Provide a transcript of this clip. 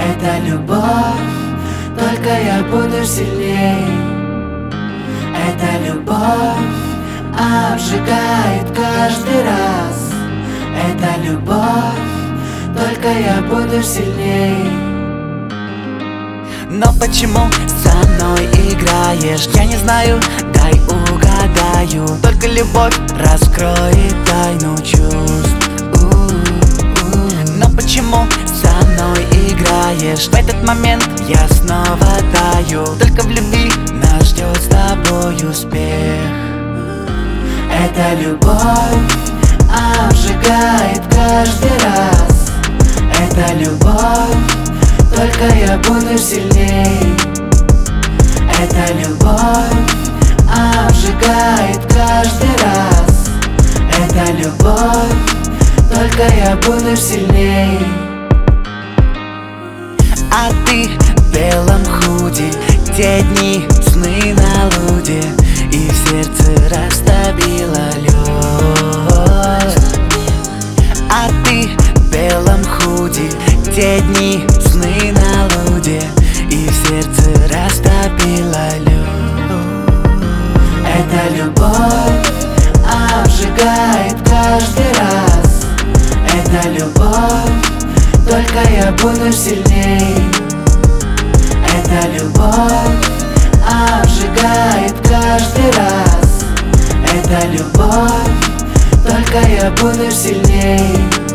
Это любовь, только я буду сильней. Это любовь обжигает каждый раз. Это любовь, только я буду сильней. Но почему со мной играешь? Я не знаю, дай угадаю. Только любовь раскроет тайну чувств. Но почему со мной играешь? В этот момент я снова таю. Только в любви нас ждет с тобой успех. Это любовь обжигает каждый раз. Это любовь, только я буду сильней. Это любовь обжигает каждый раз. Это любовь, только я буду сильней. А ты в белом худи, те дни сны на луде, и в сердце растопила лед. А ты в белом худи, те дни сны на луде, и в сердце растопила лед. Это любовь обжигает каждый раз. Это любовь, только я буду сильней. Это любовь обжигает каждый раз. Это любовь, только я буду сильней.